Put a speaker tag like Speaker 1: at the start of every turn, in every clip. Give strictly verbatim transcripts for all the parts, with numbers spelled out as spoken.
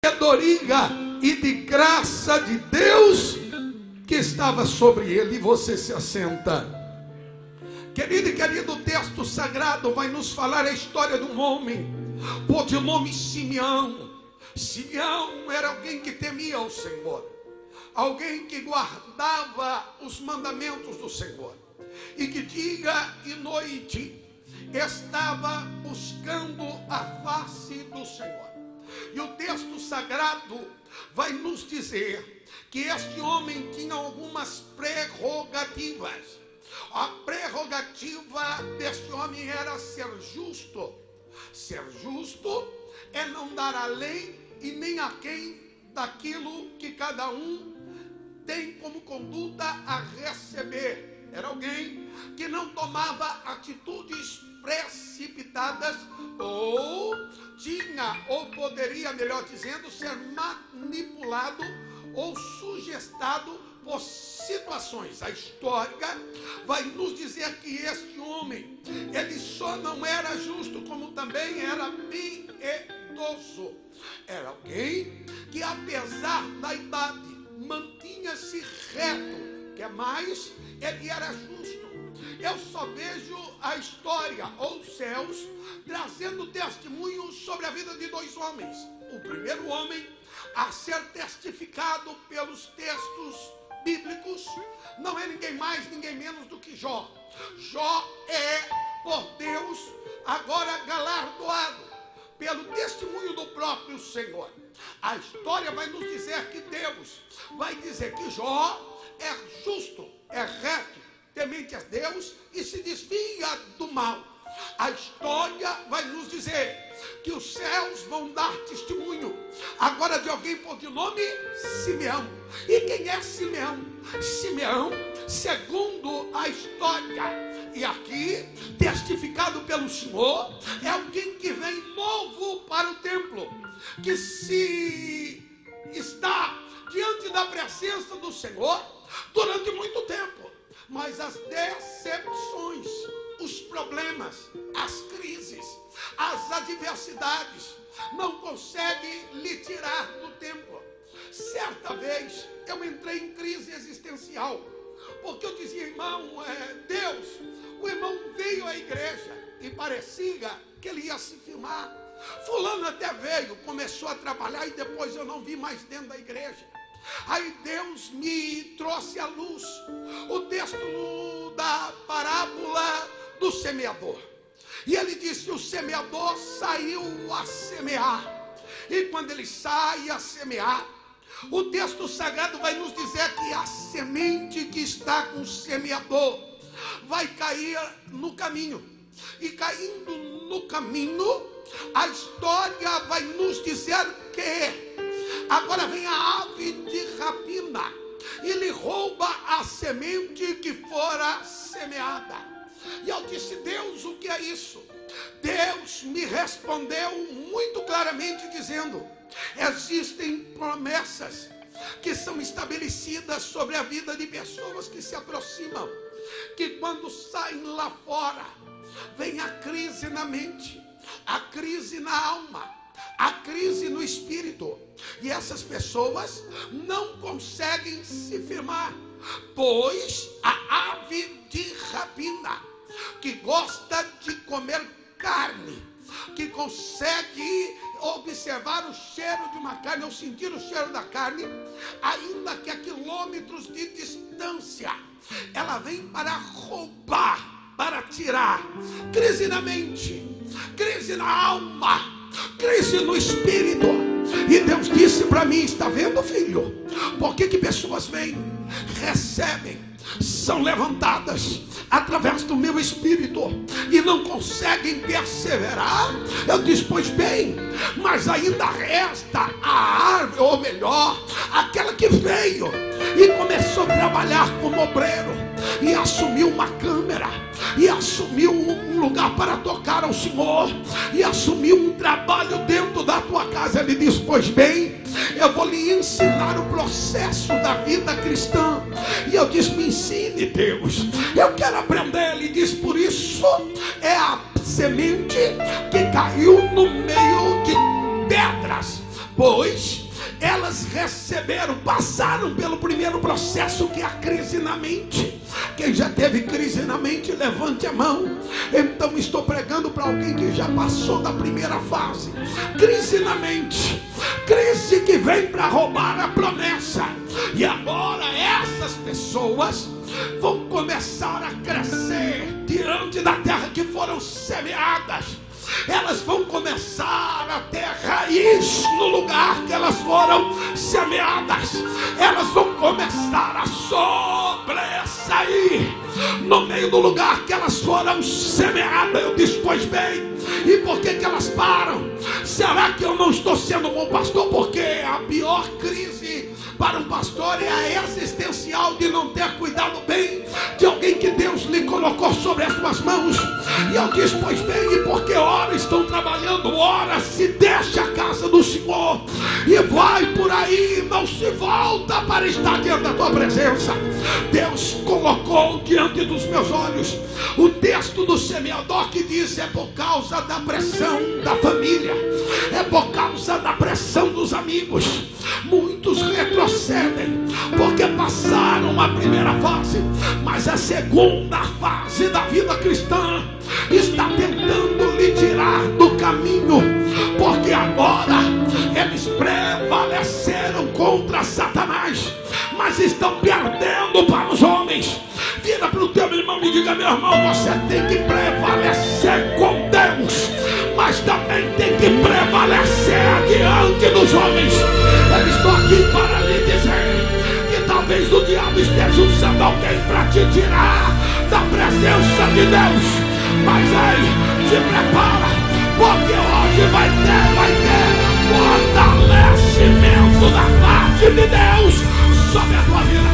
Speaker 1: sabedoria e de graça de Deus que estava sobre ele. E você se assenta. Querido e querido, o texto sagrado vai nos falar a história de um homem por de nome Simeão. Simeão era alguém que temia o Senhor, alguém que guardava os mandamentos do Senhor e que dia e noite estava buscando a face do Senhor. E o texto sagrado vai nos dizer que este homem tinha algumas prerrogativas. A prerrogativa deste homem era ser justo. Ser justo é não dar além e nem a quem daquilo que cada um tem como conduta a receber. Era alguém que não tomava atitudes precipitadas ou tinha, ou poderia, melhor dizendo, ser manipulado ou sugestado por situações. A história vai nos dizer que este homem, ele só não era justo, como também era piedoso. Era alguém que, apesar da idade, mantinha-se reto, que é mais, ele era justo. Eu só vejo a história, ou os céus, trazendo testemunhos sobre a vida de dois homens. O primeiro homem a ser testificado pelos textos bíblicos não é ninguém mais, ninguém menos do que Jó. Jó é, por Deus, agora galardoado pelo testemunho do próprio Senhor. A história vai nos dizer que Deus vai dizer que Jó é justo, é reto, temente a Deus e se desvia do mal. A história vai nos dizer que os céus vão dar testemunho agora de alguém por de nome Simeão. E quem é Simeão? Simeão, segundo a história, e aqui testificado pelo Senhor, é alguém que vem novo para o templo, que se está diante da presença do Senhor durante muito tempo. Mas as decepções, os problemas, as crises, as adversidades não conseguem lhe tirar do templo. Certa vez eu entrei em crise existencial, porque eu dizia, irmão, é, Deus, o irmão veio à igreja e parecia que ele ia se firmar. Fulano até veio, começou a trabalhar e depois eu não vi mais dentro da igreja. Aí Deus me trouxe à luz o texto da parábola do semeador. E ele disse: o semeador saiu a semear. E quando ele sai a semear, o texto sagrado vai nos dizer que a semente que está com o semeador vai cair no caminho. E caindo no caminho, a história vai nos dizer que agora vem a ave de rapina e lhe rouba a semente que fora semeada. E eu disse: Deus, o que é isso? Deus me respondeu muito claramente dizendo: existem promessas que são estabelecidas sobre a vida de pessoas que se aproximam, que quando saem lá fora, vem a crise na mente, a crise na alma, a crise no espírito, e essas pessoas não conseguem se firmar, pois a ave de rapina, que gosta de comer carne, que consegue observar o cheiro de uma carne, ou sentir o cheiro da carne, ainda que a quilômetros de distância, ela vem para roubar, para tirar. Crise na mente, crise na alma, crise no espírito. E Deus disse para mim: está vendo, filho? Por que que pessoas vêm, recebem, são levantadas através do meu espírito e não conseguem perseverar? Eu disse: pois bem, mas ainda resta a árvore, ou melhor, aquela que veio e começou a trabalhar como obreiro e assumiu uma câmera, e assumiu um lugar para tocar ao Senhor, e assumiu um trabalho dentro da tua casa. Ele diz: pois bem, eu vou lhe ensinar o processo da vida cristã. E eu disse: me ensine, Deus, eu quero aprender. Ele diz: por isso é a semente que caiu no meio de pedras, depois elas receberam, passaram pelo primeiro processo, que é a crise na mente. Quem já teve crise na mente, levante a mão. Então estou pregando para alguém que já passou da primeira fase. Crise na mente, crise que vem para roubar a promessa. E agora essas pessoas vão começar a crescer diante da terra que foram semeadas. Elas vão começar a ter raiz no lugar que elas foram semeadas. Elas vão começar a sobressair no meio do lugar que elas foram semeadas. Eu disse, pois bem, e por que que elas param? Será que eu não estou sendo um bom pastor? Porque a pior crise para um pastor é a existencial de não ter cuidado bem de alguém que Deus lhe colocou sobre as suas mãos. E eu disse, pois bem, e porque ora estão trabalhando, ora se deixa a casa do Senhor e vai por aí, não se volta para estar diante da tua presença. Deus colocou diante dos meus olhos o texto do semeador que diz: é por causa da pressão da família, é por causa da pressão dos amigos. Muitos retrocedem porque passaram a primeira fase, mas a segunda fase da vida cristã está tentando lhe tirar do caminho, porque agora eles prevaleceram contra Satanás, mas estão perdendo para os homens. Vira para o teu irmão e diga: meu irmão, você tem que prevalecer com Deus, mas também tem que prevalecer diante dos homens. Eu estou aqui para lhe dizer que talvez o diabo esteja usando alguém para te tirar da presença de Deus. Mas ei, te prepara, porque hoje vai ter, vai ter fortalecimento da parte de Deus sobre a tua vida.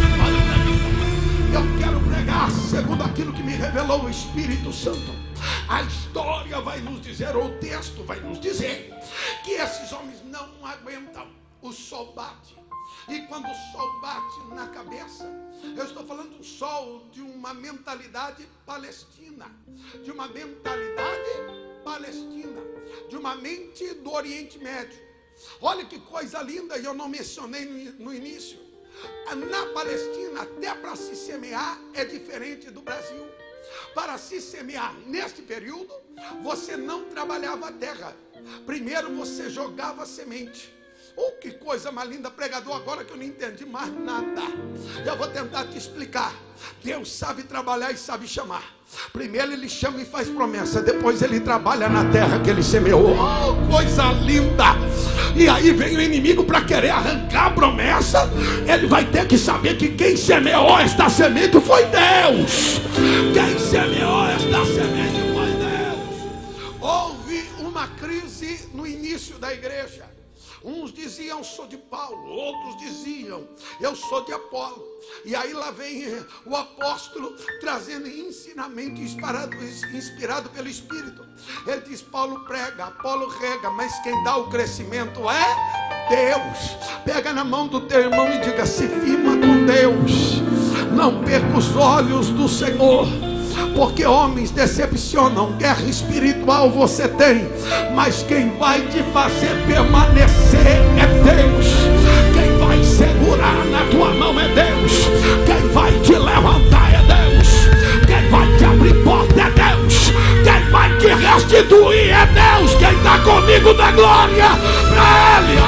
Speaker 1: Eu quero pregar segundo aquilo que me revelou o Espírito Santo. A história vai nos dizer, ou o texto vai nos dizer, que esses homens não aguentam. O sol bate, e quando o sol bate na cabeça, eu estou falando do sol de uma mentalidade palestina, de uma mentalidade palestina, de uma mente do Oriente Médio. Olha que coisa linda, e eu não mencionei no, no início. Na Palestina, até para se semear é diferente do Brasil. Para se semear neste período, você não trabalhava a terra. Primeiro você jogava semente. Oh, que coisa mais linda, pregador, agora que eu não entendi mais nada. Eu vou tentar te explicar. Deus sabe trabalhar e sabe chamar. Primeiro ele chama e faz promessa, depois ele trabalha na terra que ele semeou. Oh, coisa linda. E aí vem o inimigo para querer arrancar a promessa. Ele vai ter que saber que quem semeou esta semente foi Deus. Quem semeou esta semente foi Deus. Houve uma crise no início da igreja. Uns diziam, sou de Paulo, outros diziam, eu sou de Apolo. E aí lá vem o apóstolo trazendo ensinamento inspirado, inspirado pelo Espírito. Ele diz, Paulo prega, Apolo rega, mas quem dá o crescimento é Deus. Pega na mão do teu irmão e diga, se firma com Deus, não perca os olhos do Senhor. Porque homens decepcionam, guerra espiritual você tem, mas quem vai te fazer permanecer é Deus. Quem vai segurar na tua mão é Deus. Quem vai te levantar é Deus. Quem vai te abrir porta é Deus. Quem vai te restituir é Deus. Quem está comigo da glória pra Ele.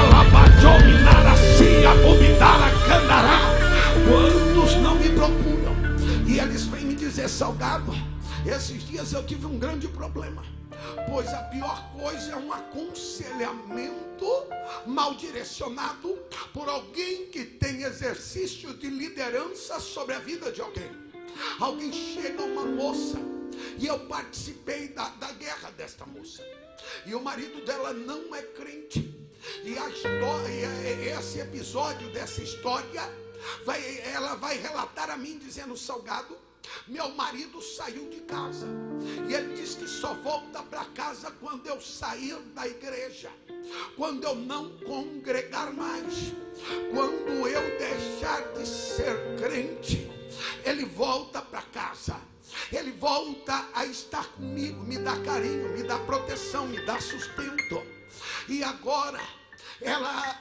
Speaker 1: Quantos não me procuram e eles vêm me dizer, Salgado, esses dias eu tive um grande problema, pois a pior coisa é um aconselhamento mal direcionado por alguém que tem exercício de liderança sobre a vida de alguém. Alguém chega, uma moça, e eu participei da, da guerra desta moça, e o marido dela não é crente, e a história, esse episódio dessa história, vai, ela vai relatar a mim dizendo, Salgado, meu marido saiu de casa e ele diz que só volta para casa quando eu sair da igreja, quando eu não congregar mais, quando eu deixar de ser crente, ele volta para casa, ele volta a estar comigo, me dá carinho, me dá proteção, me dá sustento. E agora ela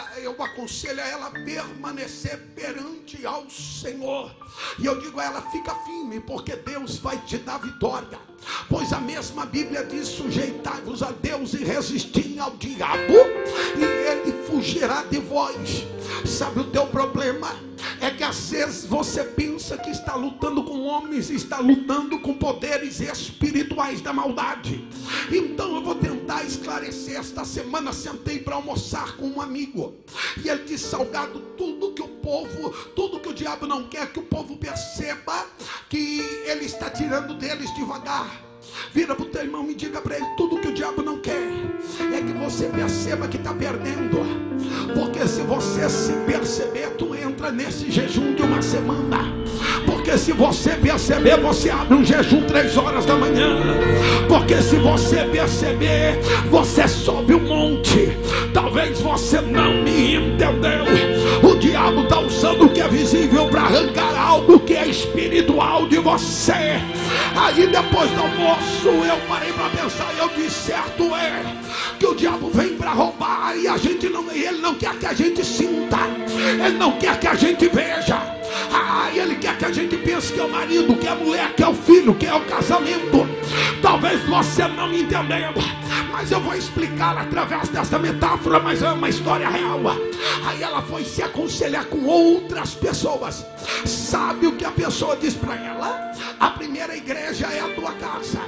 Speaker 1: eu aconselho a ela permanecer perante ao Senhor. E eu digo a ela, fica firme, porque Deus vai te dar vitória. Pois a mesma Bíblia diz, sujeitai-vos a Deus e resisti ao diabo, e ele fugirá de vós. Sabe o teu problema? É que às vezes você pensa que está lutando com homens, está lutando com poderes espirituais da maldade. Então eu vou tentar esclarecer. Esta semana sentei para almoçar com um amigo, e ele disse, Salgado, tudo que o povo, tudo que o diabo não quer que o povo perceba, que ele está tirando deles devagar. Vira para o teu irmão e diga para ele, tudo que o diabo não quer é que você perceba que está perdendo. Porque se você se perceber, tu entra nesse jejum de uma semana. Porque se você perceber, você abre um jejum três horas da manhã. Porque se você perceber, você sobe um monte. Talvez você não me entendeu. O diabo está usando o que é visível para arrancar algo que é espiritual de você. Aí depois do almoço eu parei para pensar e eu disse, certo é que o diabo vem para roubar, e a gente não, ele não quer que a gente sinta, ele não quer que a gente veja. Ah, ele quer que a gente pense que é o marido, que é a mulher, que é o filho, que é o casamento. Talvez você não entenda, mas eu vou explicar através dessa metáfora, mas é uma história real. Aí ela foi se aconselhar com outras pessoas. Sabe o que a pessoa diz para ela? A primeira igreja é a tua casa.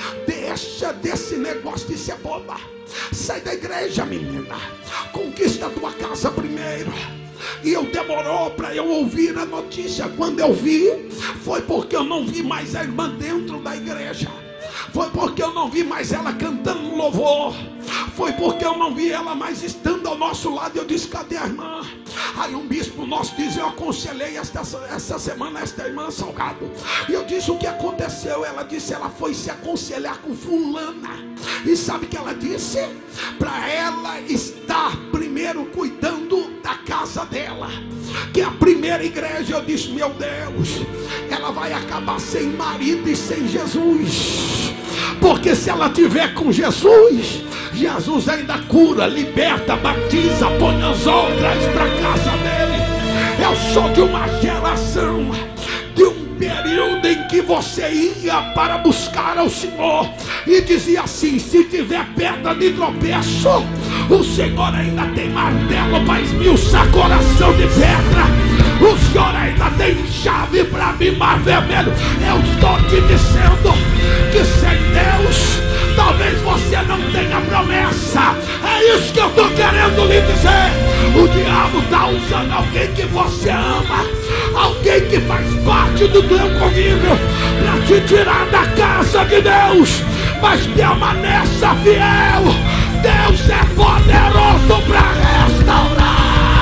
Speaker 1: Deixa desse negócio de ser boba. Sai da igreja, menina. Conquista a tua casa primeiro. E eu demorou para eu ouvir a notícia. Quando eu vi, foi porque eu não vi mais a irmã dentro da igreja. Foi porque eu não vi mais ela cantando louvor. Foi porque eu não vi ela mais estando ao nosso lado. Eu disse, cadê a irmã? Aí um bispo nosso diz, eu aconselhei esta, essa semana esta irmã, Salgado. E eu disse, o que aconteceu? Ela disse, ela foi se aconselhar com fulana. E sabe o que ela disse? Para ela estar primeiro cuidando da casa dela, que é a primeira igreja. Eu disse, meu Deus, ela vai acabar sem marido e sem Jesus. Porque se ela tiver com Jesus, Jesus ainda cura, liberta, batiza, põe as outras para casa dele. Eu sou de uma geração, de um período em que você ia para buscar ao Senhor e dizia assim, se tiver pedra de tropeço, o Senhor ainda tem martelo para esmiuçar coração de pedra. O Senhor ainda tem chave para abrir mar vermelho. Eu estou te dizendo que sem Deus talvez você não tenha promessa. É isso que eu estou querendo lhe dizer. O diabo está usando alguém que você ama, alguém que faz parte do teu convívio, para te tirar da casa de Deus. Mas permaneça fiel. Deus é poderoso para restaurar.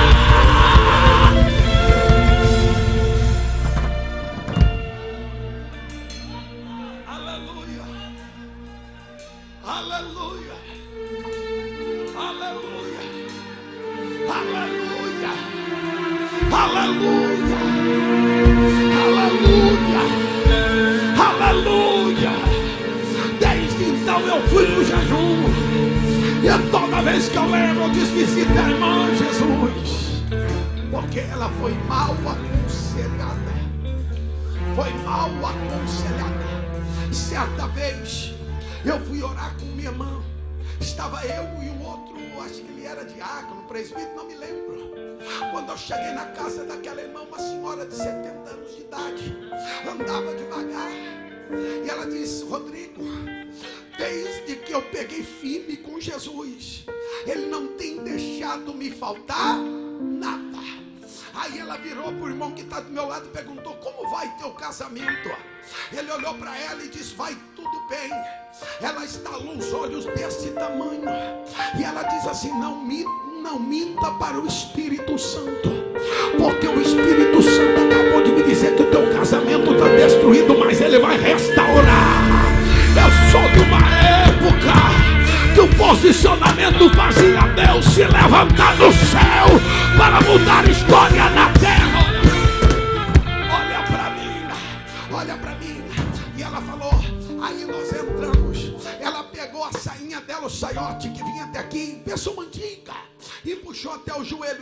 Speaker 1: Aleluia, aleluia, aleluia, aleluia, aleluia, aleluia. Desde então eu fui no jejum, e toda vez que eu lembro eu disse, visita a irmã Jesus, porque ela foi mal aconselhada, foi mal aconselhada. Certa vez eu fui orar com minha irmã. Estava eu e o outro, acho que ele era diácono, presbítero, não me lembro. Quando eu cheguei na casa daquela irmã, uma senhora de setenta anos de idade, andava devagar. E ela disse, Rodrigo, desde que eu peguei firme com Jesus, ele não tem deixado me faltar nada. Aí ela virou para o irmão que está do meu lado e perguntou, como vai teu casamento? Ele olhou para ela e disse, vai tudo bem. Ela estalou os olhos desse tamanho, e ela diz assim, não minta, não minta para o Espírito Santo, porque o Espírito Santo acabou de me dizer que o teu casamento está destruído, mas ele vai restaurar. Eu sou de uma época que o posicionamento fazia Deus se levantar no céu para mudar história na terra. Olha para mim, olha para mim. E ela falou, aí nós entramos. Ela pegou a sainha dela, o saiote que vinha até aqui, pessoa antiga, e puxou até o joelho.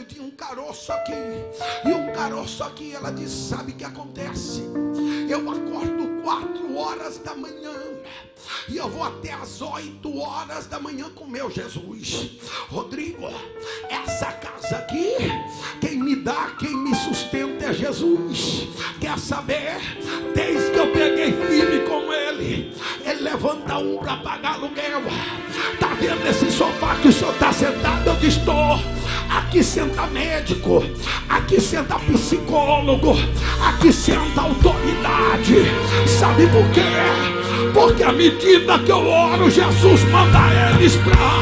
Speaker 1: joelho, tinha um caroço aqui e um caroço aqui. Ela disse: sabe o que acontece? Eu acordo quatro horas da manhã e eu vou até às oito horas da manhã com meu Jesus. Rodrigo, essa casa aqui, quem me dá, quem me sustenta é Jesus. Quer saber? Desde que eu peguei firme com ele, ele levanta um para pagar aluguel. Tá vendo esse sofá que o senhor está sentado? Eu estou. Aqui senta médico, aqui senta psicólogo, aqui senta autoridade. Sabe por quê? Porque à medida que eu oro, Jesus manda eles para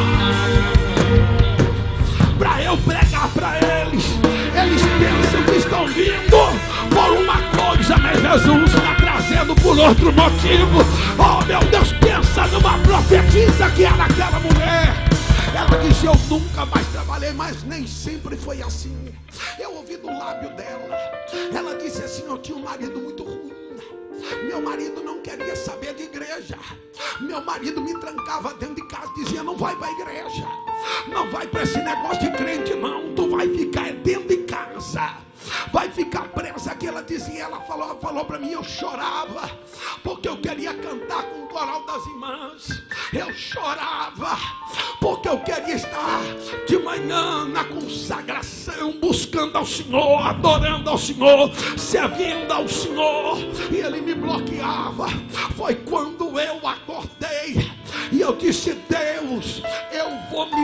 Speaker 1: para eu pregar para eles. Eles pensam que estão vindo por uma coisa, mas Jesus está trazendo por outro motivo. Oh meu Deus, pensa numa profetisa que era aquela mulher. Ela disse: eu nunca mais trabalhei, mas nem sempre foi assim. Eu ouvi do lábio dela. Ela disse assim: eu tinha um marido muito ruim. Meu marido não queria saber de igreja. Meu marido me trancava dentro de casa, dizia: não vai para a igreja, não vai para esse negócio de crente não, tu vai ficar dentro de casa, vai ficar presa aqui. Ela dizia, ela falou, falou para mim, eu chorava, porque eu queria cantar com o coral das irmãs. Eu chorava, porque eu queria estar de manhã na consagração, buscando ao Senhor, adorando ao Senhor, servindo ao Senhor. E ele me bloqueava. Foi quando eu acordei e eu disse: Deus, eu vou me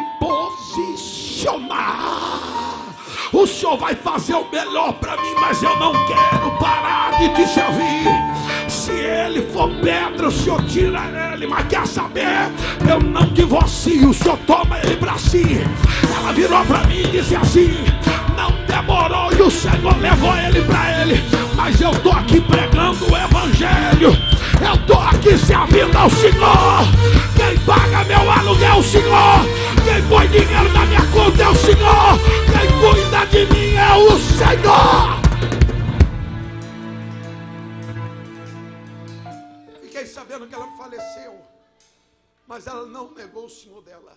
Speaker 1: posicionar. O Senhor vai fazer o melhor para mim, mas eu não quero parar de te servir. Se ele for pedra, o Senhor tira ele, mas quer saber? Eu não divorcio, o Senhor toma ele para si. Ela virou para mim e disse assim: não demorou e o Senhor levou ele para ele. Mas eu estou aqui pregando o evangelho, eu estou aqui servindo ao Senhor. Quem paga meu aluguel é o Senhor, quem põe dinheiro na minha conta é o Senhor, quem cuida de mim é o Senhor. Fiquei sabendo que ela faleceu, mas ela não negou o Senhor dela.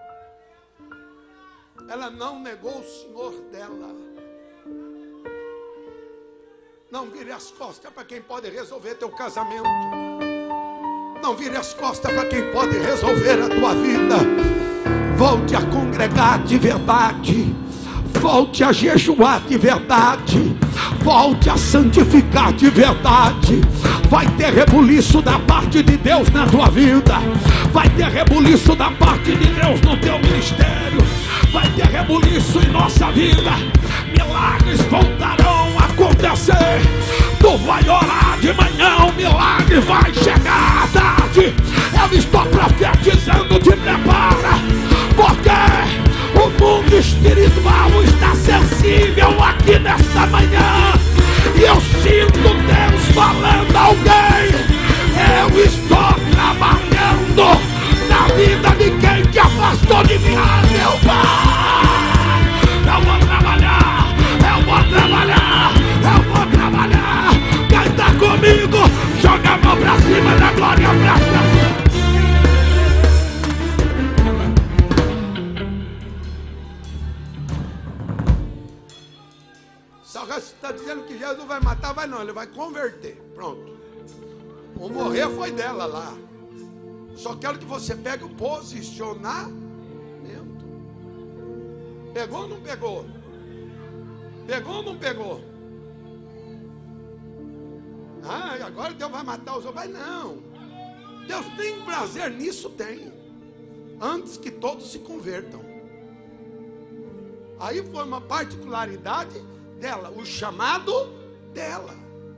Speaker 1: Ela não negou o Senhor dela. Não vire as costas para quem pode resolver teu casamento. Não vire as costas para quem pode resolver a tua vida. Volte a congregar de verdade. Volte a jejuar de verdade. Volte a santificar de verdade. Vai ter rebuliço da parte de Deus na tua vida. Vai ter rebuliço da parte de Deus no teu ministério. Vai ter rebuliço em nossa vida. Milagres voltarão a acontecer. Tu vai orar de manhã, o milagre vai chegar à tarde. Eu estou profetizando, te prepara, porque o mundo espiritual está sensível aqui nesta manhã. E eu sinto Deus falando a alguém: eu estou trabalhando na vida de quem te afastou de mim. Ah, meu Pai, eu vou trabalhar, eu vou trabalhar, eu vou trabalhar. Quem está comigo, joga a mão pra cima da glória pra cima. Você está dizendo que Jesus vai matar? Vai não, ele vai converter. Pronto. O morrer foi dela lá. Só quero que você pegue o posicionamento. Pegou ou não pegou? Pegou ou não pegou? Ah, agora Deus vai matar os outros. Vai não. Deus tem prazer nisso, tem. Antes que todos se convertam. Aí foi uma particularidade dela, o chamado dela.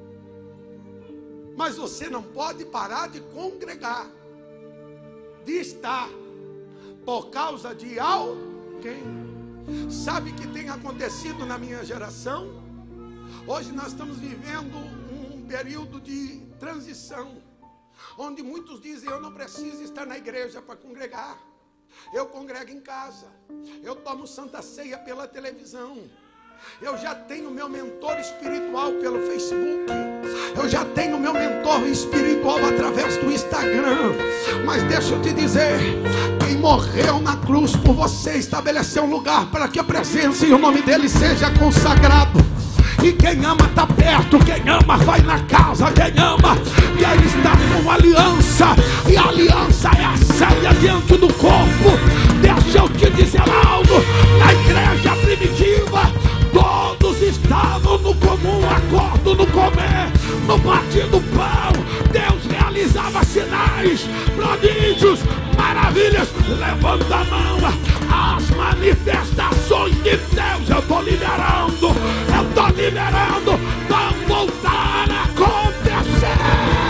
Speaker 1: Mas você não pode parar de congregar, de estar, por causa de alguém. Sabe o que tem acontecido na minha geração? Hoje nós estamos vivendo um período de transição, onde muitos dizem: eu não preciso estar na igreja para congregar, eu congrego em casa, eu tomo Santa Ceia pela televisão, eu já tenho meu mentor espiritual pelo Facebook, eu já tenho meu mentor espiritual através do Instagram. Mas deixa eu te dizer, Quem morreu na cruz por você estabeleceu um lugar para que a presença e o nome dele seja consagrado. E quem ama está perto, quem ama vai na casa, quem ama quer estar com aliança. E a aliança é a ceia diante do corpo. Deixa eu te dizer algo. Na igreja primitiva, todos estavam no comum acordo, no comer, no partir do pão. Deus realizava sinais, prodígios, maravilhas. Levanta a mão. As manifestações de Deus eu estou liberando, eu estou liberando, vão voltar a acontecer.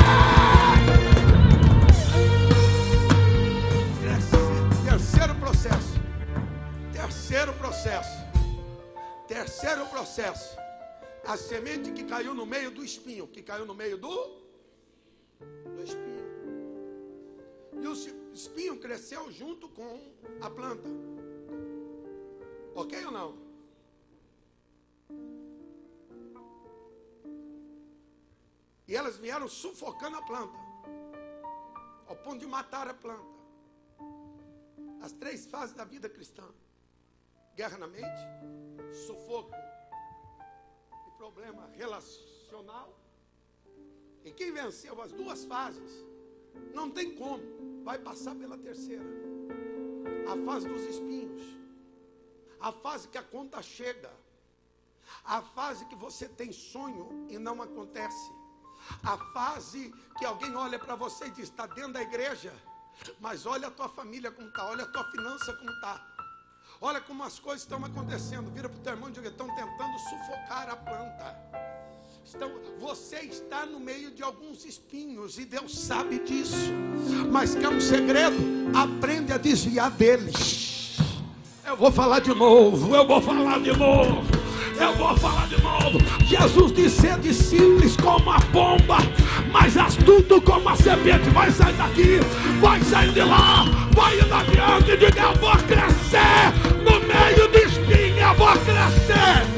Speaker 1: Terceiro processo. Terceiro processo. Terceiro processo. A semente que caiu no meio do espinho. Que caiu no meio do, do espinho. E o espinho cresceu junto com a planta. Ok ou não? E elas vieram sufocando a planta, ao ponto de matar a planta. As três fases da vida cristã: guerra na mente, sufoco e problema relacional. E quem venceu as duas fases, não tem como, vai passar pela terceira. A fase dos espinhos, a fase que a conta chega, a fase que você tem sonho e não acontece, a fase que alguém olha para você e diz: está dentro da igreja, mas olha a tua família como está, olha a tua finança como está, olha como as coisas estão acontecendo. Vira para o teu irmão e diga: estão tentando sufocar a planta. Então, você está no meio de alguns espinhos e Deus sabe disso. Mas quer um segredo? Aprende a desviar deles. Eu vou falar de novo, eu vou falar de novo, eu vou falar de novo. Jesus disse: sede simples como a pomba, mas astuto como a serpente. Vai sair daqui, vai sair de lá, vai indo adiante e diga: eu vou crescer no meio de espinho, eu vou crescer.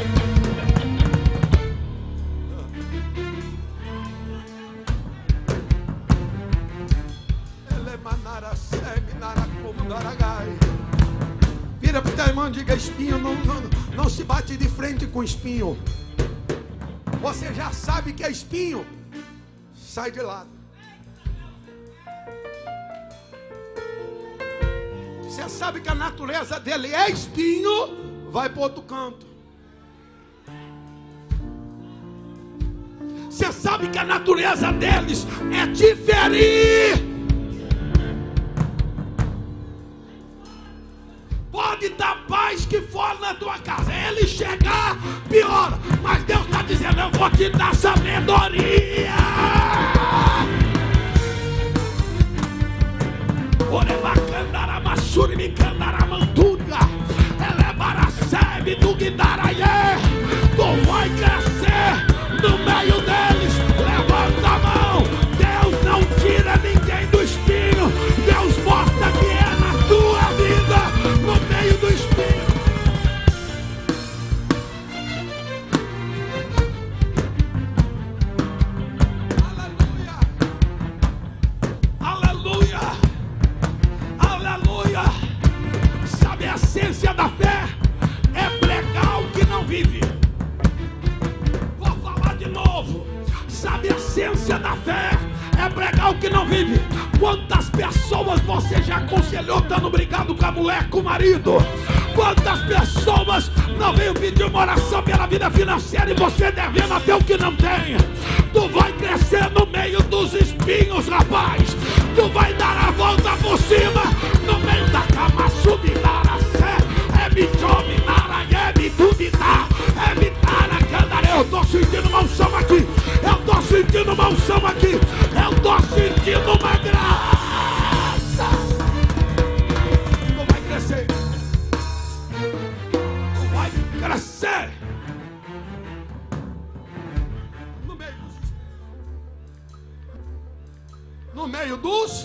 Speaker 1: Vira para o teu irmão e diga: espinho não, não, não se bate de frente com espinho. Você já sabe que é espinho, sai de lado. Você sabe que a natureza dele é espinho, vai para outro canto. Você sabe que a natureza deles é te ferir. Pode dar paz que for na tua casa, ele chegar, piora. Mas Deus está dizendo: eu vou te dar sabedoria. Orebacandaramasuri micandaramantuga, elebaracebe do guidaraie. Tu vai crescer no meio deles. Levanta a mão. Deus não tira ninguém do espinho. Deus mostra que é na tua vida, no meio do espinho. Aleluia, aleluia, aleluia. Sabe a essência da fé? É pregar o que não vive. Vou falar de novo. Sabe a essência da fé? É pregar o que não vive. Quantas pessoas você já aconselhou estando brigado com a mulher, com o marido? Quantas pessoas não veio pedir uma oração pela vida financeira e você devendo até o que não tem? Tu vai crescer no meio dos espinhos, rapaz. Tu vai dar a volta por cima no meio da cama, subirá a sé. É me dominar, é me duvidar, é me dar a candaré. Eu tô sentindo uma unção aqui. Eu tô sentindo uma unção aqui. Eu tô sentindo uma graça. Tu vai crescer. Tu vai crescer. No meio dos... No meio dos...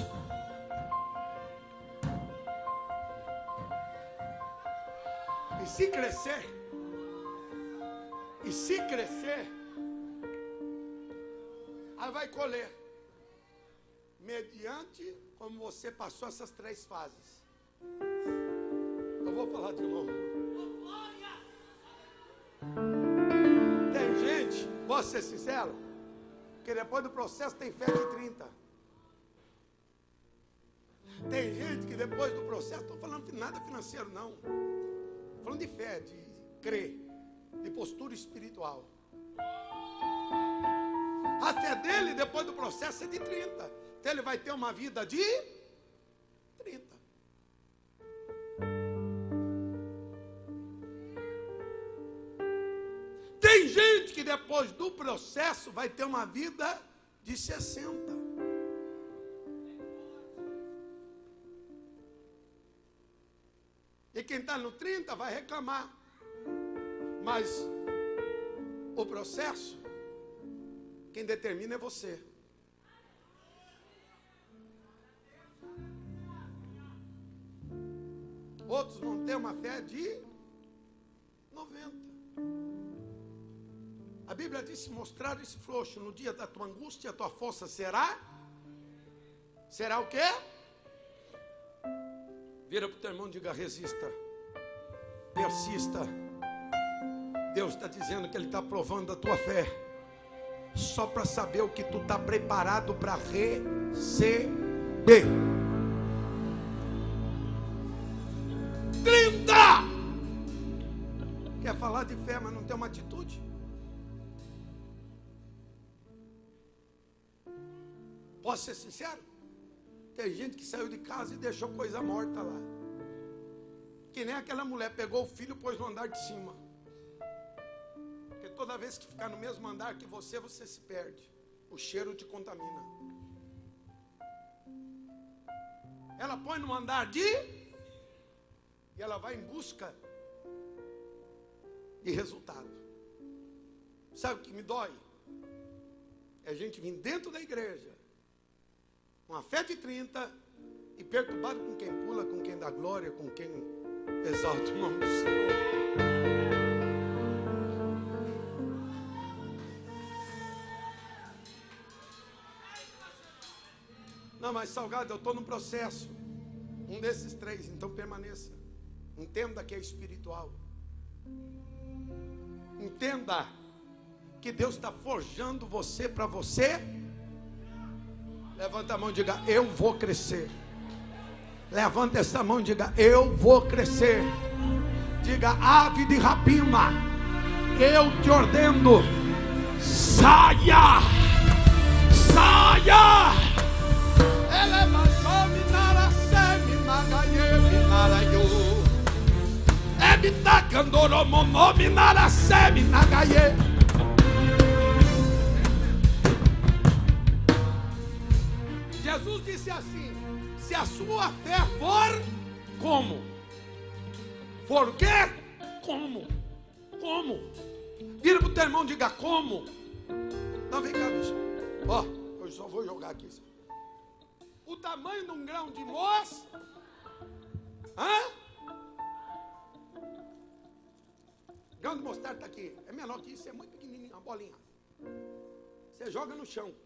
Speaker 1: E se crescer... E se crescer... Aí vai colher. Mediante como você passou essas três fases. Eu vou falar de novo. Tem gente, posso ser sincero, que depois do processo tem fé de trinta. Tem gente que depois do processo, estou falando de nada financeiro não, estou falando de fé, de crer, de postura espiritual. A fé dele depois do processo é de trinta. Então ele vai ter uma vida de trinta. Tem gente que depois do processo vai ter uma vida de sessenta. E quem está no trinta vai reclamar. Mas o processo, quem determina é você. Outros vão ter uma fé de noventa. A Bíblia diz: se mostrar esse frouxo no dia da tua angústia, a tua força será? Será o quê? Vira para o teu irmão e diga: resista, persista. Deus está dizendo que Ele está provando a tua fé, só para saber o que tu está preparado para receber. trinta! Quer falar de fé, mas não tem uma atitude? Posso ser sincero? Tem gente que saiu de casa e deixou coisa morta lá. Que nem aquela mulher, pegou o filho e pôs no andar de cima. Porque toda vez que ficar no mesmo andar que você, você se perde. O cheiro te contamina. Ela põe no andar de... e ela vai em busca de resultado. Sabe o que me dói? É a gente vir dentro da igreja, uma fé de trinta, e perturbado com quem pula, com quem dá glória, com quem exalta o nome do Senhor. Não, mas Salgado, eu estou no processo. Um desses três, então permaneça. Entenda que é espiritual. Entenda que Deus está forjando você para você. Levanta a mão e diga: eu vou crescer. Levanta essa mão e diga: eu vou crescer. Diga: ave de rapina, eu te ordeno, saia, saia. Jesus disse assim: se a sua fé for como? For o quê? Como? Como? Vira para o teu irmão e diga: como? Não, vem cá, bicho. Ó, eu só vou jogar aqui. O tamanho de um grão de moça. Hã? Grão de mostarda está aqui. É menor que isso, é muito pequenininho, uma bolinha. Você joga no chão.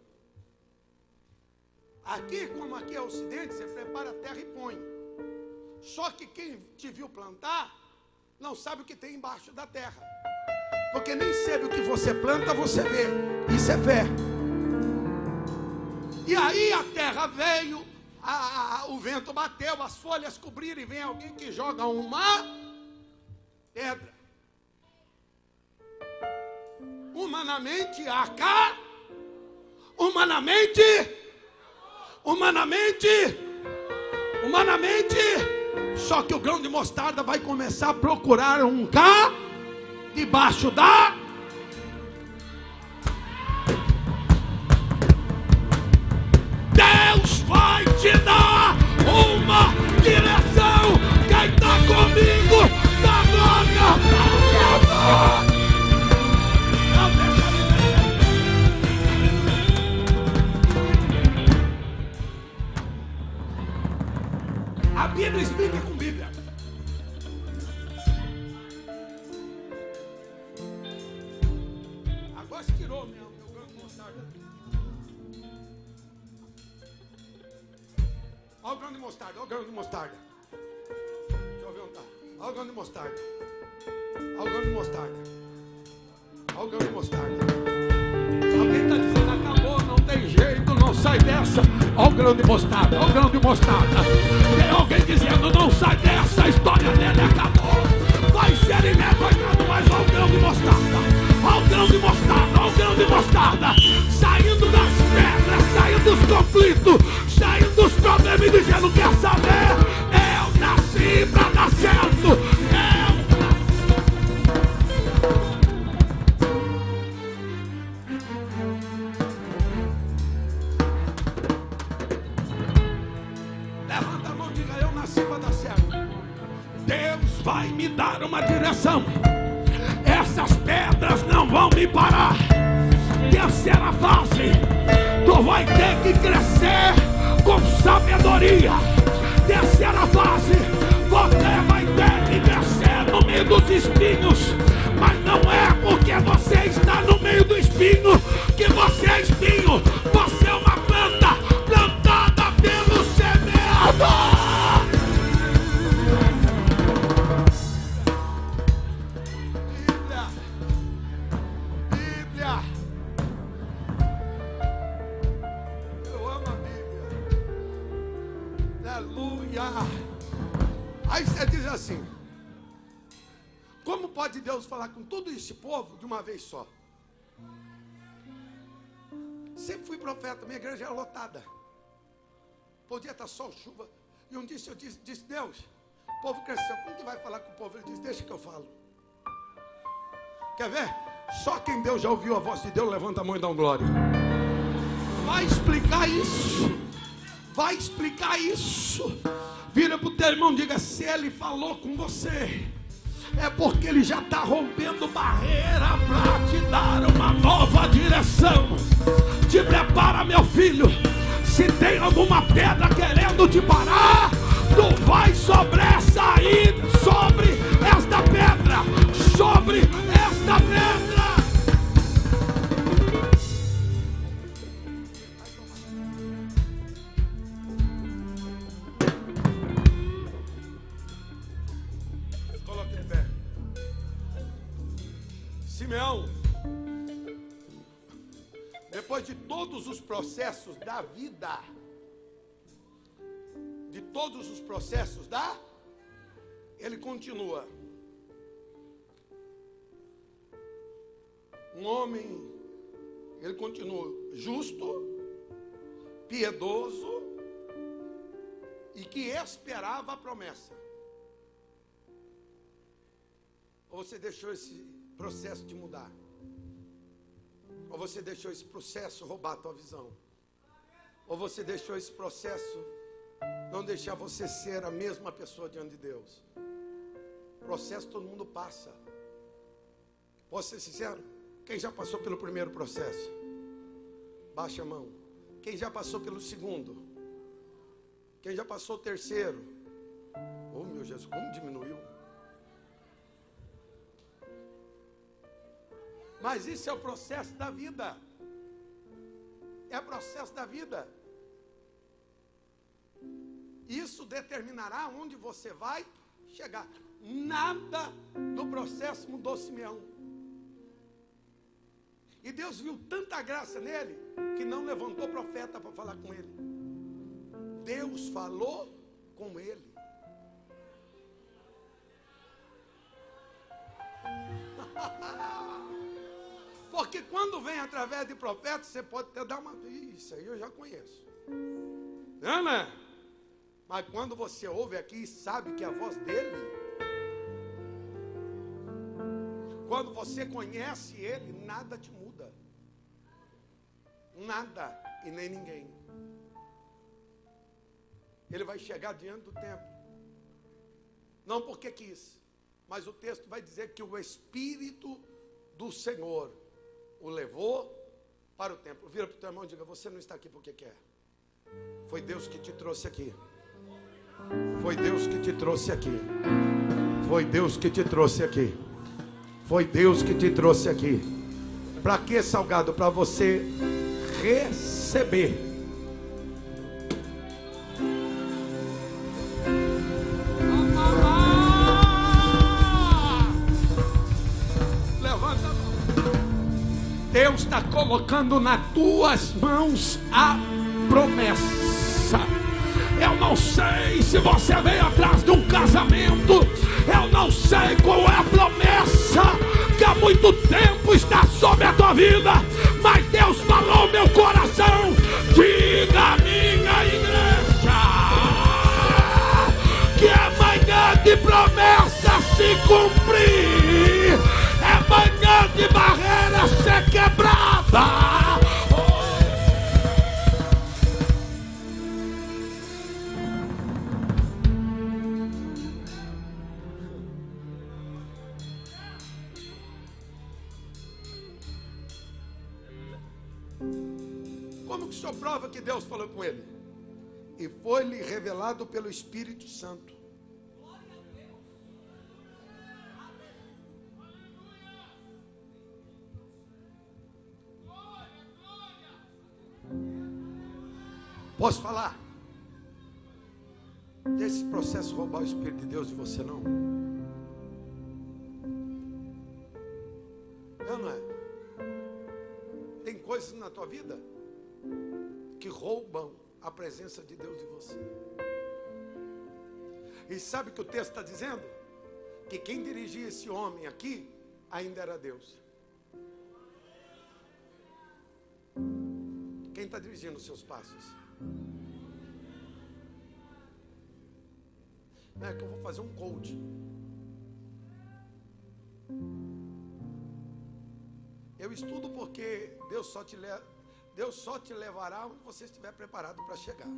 Speaker 1: Aqui, como aqui é o ocidente, você prepara a terra e põe. Só que quem te viu plantar não sabe o que tem embaixo da terra. Porque nem sempre o que você planta, você vê. Isso é fé. E aí a terra veio, a, a, o vento bateu, as folhas cobriram, e vem alguém que joga uma pedra. Humanamente, acá, humanamente, humanamente, humanamente, só que o grão de mostarda vai começar a procurar um cá debaixo da... Deus vai te dar uma direção. Quem está comigo, dá glória. A Bíblia explica com Bíblia. Agora se tirou meu, meu grão de mostarda. Olha o grão de mostarda, olha o grão de mostarda. Algodão de mostarda. Algodão de mostarda. Algodão de mostarda. Alguém está dizendo, acabou, não tem jeito, não sai dessa. Olha o grão de mostarda, olha o grão de mostarda. Tem alguém dizendo, não sai dessa, a história dele acabou. Vai ser envergonhado, mas olha o grão de mostarda. Olha o grão de mostarda, olha o grão de mostarda. Saindo das pedras, saindo dos conflitos, saindo dos problemas e dizendo, quer saber? Eu nasci para dar certo. Eu Levanta a mão e diga, eu nasci para dar certo. Deus vai me dar uma direção. Essas pedras não vão me parar. Terceira fase, tu vai ter que crescer com sabedoria. Terceira fase, você vai ter que crescer no meio dos espinhos. Mas não é porque você está no meio do espinho que você é espinho. Você é uma planta plantada pelo semeador. Aí você diz assim, como pode Deus falar com todo esse povo de uma vez só? Sempre fui profeta, minha igreja era lotada. Podia estar sol, chuva. E um dia eu disse, disse, Deus, o povo cresceu, como que vai falar com o povo? Ele disse, deixa que eu falo. Quer ver? Só quem Deus já ouviu a voz de Deus, levanta a mão e dá um glória. Vai explicar isso. Vai explicar isso. Vira para o teu irmão e diga, se ele falou com você, é porque ele já está rompendo barreira para te dar uma nova direção. Te prepara, meu filho. Se tem alguma pedra querendo te parar, tu vai sobressair sobre esta pedra. Sobre esta pedra. Simeão, depois de todos os processos da vida, de todos os processos da, ele continua. Um homem, ele continua justo, piedoso e que esperava a promessa. Ou você deixou esse processo de mudar? Ou você deixou esse processo roubar a tua visão? Ou você deixou esse processo não deixar você ser a mesma pessoa diante de Deus? Processo todo mundo passa. Posso ser sincero? Quem já passou pelo primeiro processo? Baixa a mão. Quem já passou pelo segundo? Quem já passou o terceiro? Oh meu Jesus, como diminuiu? Mas isso é o processo da vida. É o processo da vida. Isso determinará onde você vai chegar. Nada do processo mudou Simeão. E Deus viu tanta graça nele que não levantou profeta para falar com ele. Deus falou com ele. Porque quando vem através de profeta, você pode até dar uma... Isso aí eu já conheço. Não, né? Mas quando você ouve aqui e sabe que é a voz dele, quando você conhece ele, nada te muda. Nada e nem ninguém. Ele vai chegar diante do templo. Não porque quis, mas o texto vai dizer que o Espírito do Senhor o levou para o templo. Vira para o teu irmão e diga, você não está aqui porque quer. Foi Deus que te trouxe aqui. Foi Deus que te trouxe aqui. Foi Deus que te trouxe aqui. Foi Deus que te trouxe aqui. Para que, Salgado? Para você receber. Deus está colocando nas tuas mãos a promessa. Eu não sei se você veio atrás de um casamento. Eu não sei qual é a promessa que há muito tempo está sobre a tua vida. Mas Deus falou no meu coração. Diga a minha igreja que amanhã de promessa se cumprir. É manhã de barreira ser quebrada. Como que o senhor prova que Deus falou com ele? E foi-lhe revelado pelo Espírito Santo. Posso falar? Desse processo roubar o Espírito de Deus de você, não? É ou não é? Tem coisas na tua vida que roubam a presença de Deus de você. E sabe o que o texto está dizendo? Que quem dirigia esse homem aqui ainda era Deus. Quem está dirigindo os seus passos? Não é que eu vou fazer um coach. Eu estudo porque Deus só te leva, Deus só te levará onde você estiver preparado para chegar.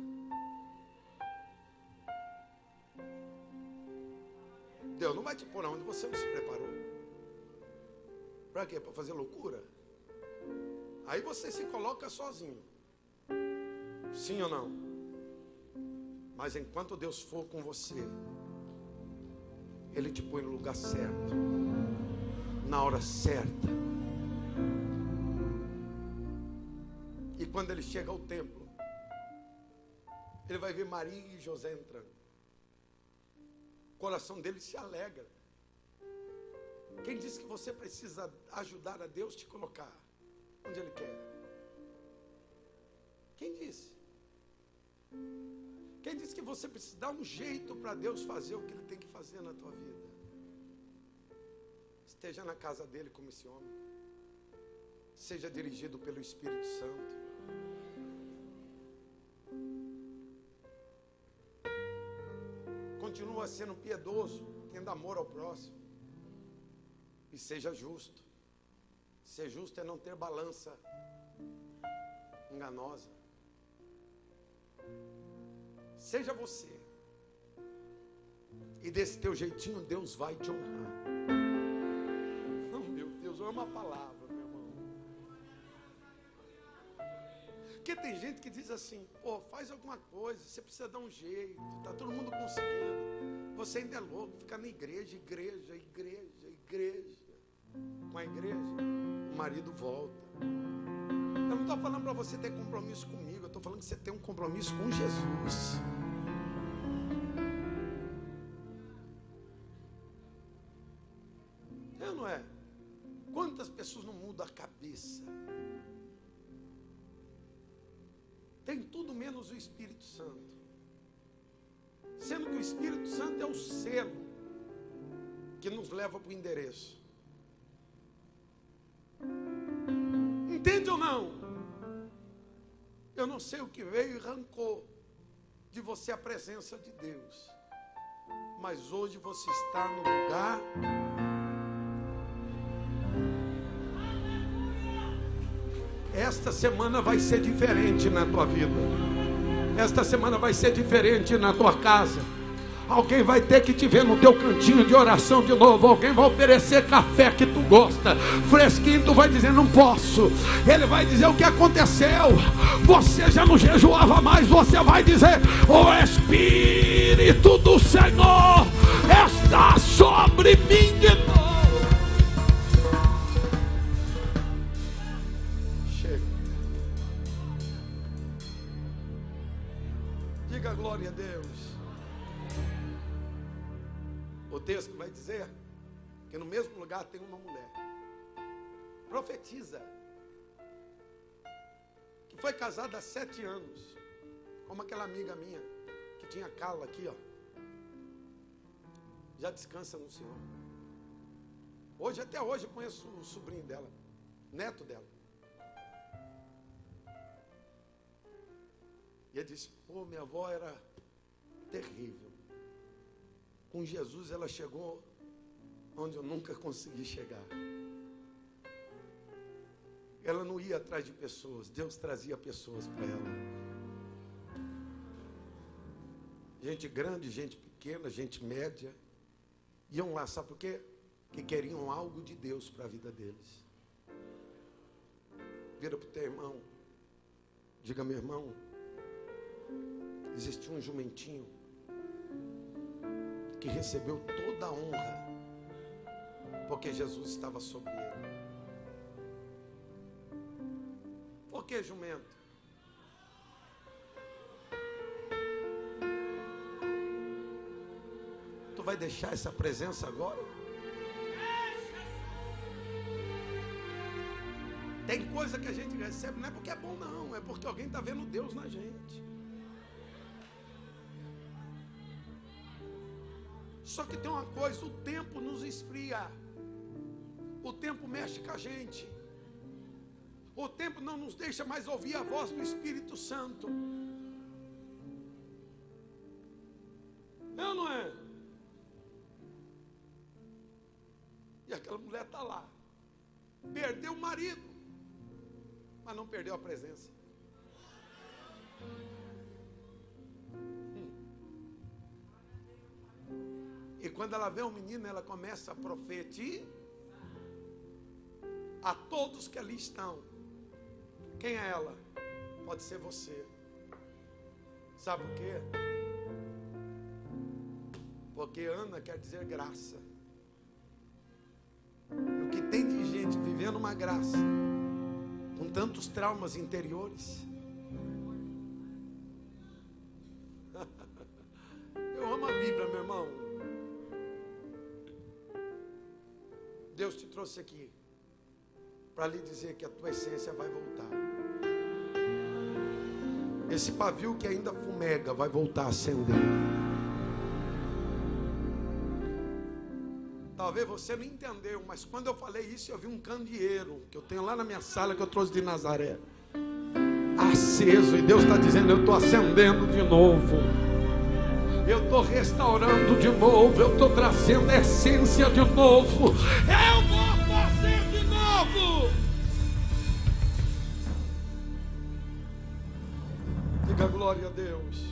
Speaker 1: Deus não vai te pôr onde você não se preparou. Para quê? Para fazer loucura? Aí você se coloca sozinho. Sim ou não? Mas enquanto Deus for com você, Ele te põe no lugar certo, na hora certa. E quando ele chega ao templo, ele vai ver Maria e José entrando. O coração dele se alegra. Quem disse que você precisa ajudar a Deus te colocar onde Ele quer? Quem disse? Quem disse que você precisa dar um jeito para Deus fazer o que Ele tem que fazer na tua vida? Esteja na casa dele como esse homem. Seja dirigido pelo Espírito Santo. Continua sendo piedoso, tendo amor ao próximo. E seja justo. Ser justo é não ter balança enganosa. Seja você. E desse teu jeitinho Deus vai te honrar. Oh, meu Deus, é uma palavra, meu irmão. Porque tem gente que diz assim, pô, faz alguma coisa, você precisa dar um jeito, tá todo mundo conseguindo. Você ainda é louco, fica na igreja, igreja, igreja, igreja. Com a igreja, o marido volta. Eu não estou falando para você ter compromisso comigo, eu estou falando que você tem um compromisso com Jesus. É ou não é? Quantas pessoas não mudam a cabeça? Tem tudo menos o Espírito Santo. Sendo que o Espírito Santo é o selo que nos leva para o endereço. Entende ou não? Eu não sei o que veio e arrancou de você a presença de Deus. Mas hoje você está no lugar. Esta semana vai ser diferente na tua vida. Esta semana vai ser diferente na tua casa. Alguém vai ter que te ver no teu cantinho de oração de novo. Alguém vai oferecer café que tu gosta, fresquinho, tu vai dizer, não posso. Ele vai dizer o que aconteceu. Você já não jejuava mais. Você vai dizer, o Espírito do Senhor está sobre mim de novo. Chega. Diga glória a Deus. O texto vai dizer que no mesmo lugar tem uma mulher. Profetiza foi casada há sete anos. Como aquela amiga minha, que tinha cala aqui, ó. Já descansa no Senhor. Hoje, até hoje, eu conheço o sobrinho dela, neto dela. E ele disse, pô, minha avó era terrível. Com Jesus ela chegou onde eu nunca consegui chegar. Ela não ia atrás de pessoas, Deus trazia pessoas para ela. Gente grande, gente pequena, gente média. Iam lá, sabe por quê? Que queriam algo de Deus para a vida deles. Vira para o teu irmão. Diga, meu irmão, existia um jumentinho que recebeu toda a honra, porque Jesus estava sobre ele. Por que jumento? Tu vai deixar essa presença agora? Tem coisa que a gente recebe, não é porque é bom não, é porque alguém está vendo Deus na gente. Só que tem uma coisa, o tempo nos esfria. O tempo mexe com a gente. O tempo não nos deixa mais ouvir a voz do Espírito Santo. É ou não é? E aquela mulher está lá. Perdeu o marido, mas não perdeu a presença. E quando ela vê um menino, ela começa a profetizar a todos que ali estão. Quem é ela? Pode ser você. Sabe por quê? Porque Ana quer dizer graça. E o que tem de gente vivendo uma graça, com tantos traumas interiores. Eu amo a Bíblia, meu irmão. Deus te trouxe aqui para lhe dizer que a tua essência vai voltar. Esse pavio que ainda fumega vai voltar a acender. Talvez você não entendeu, mas quando eu falei isso, eu vi um candeeiro que eu tenho lá na minha sala, que eu trouxe de Nazaré, aceso, e Deus está dizendo, eu estou acendendo de novo. Eu estou restaurando de novo. Eu estou trazendo a essência de novo. Eu vou fazer de novo. Diga glória a Deus.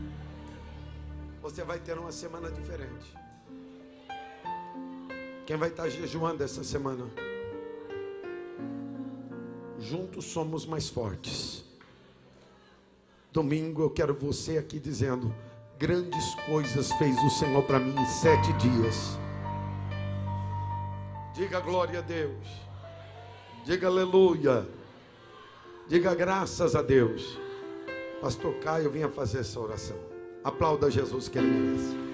Speaker 1: Você vai ter uma semana diferente. Quem vai estar jejuando essa semana? Juntos somos mais fortes. Domingo eu quero você aqui dizendo, grandes coisas fez o Senhor para mim em sete dias. Diga glória a Deus. Diga aleluia. Diga graças a Deus. Pastor Caio vinha fazer essa oração. Aplauda Jesus que ele merece.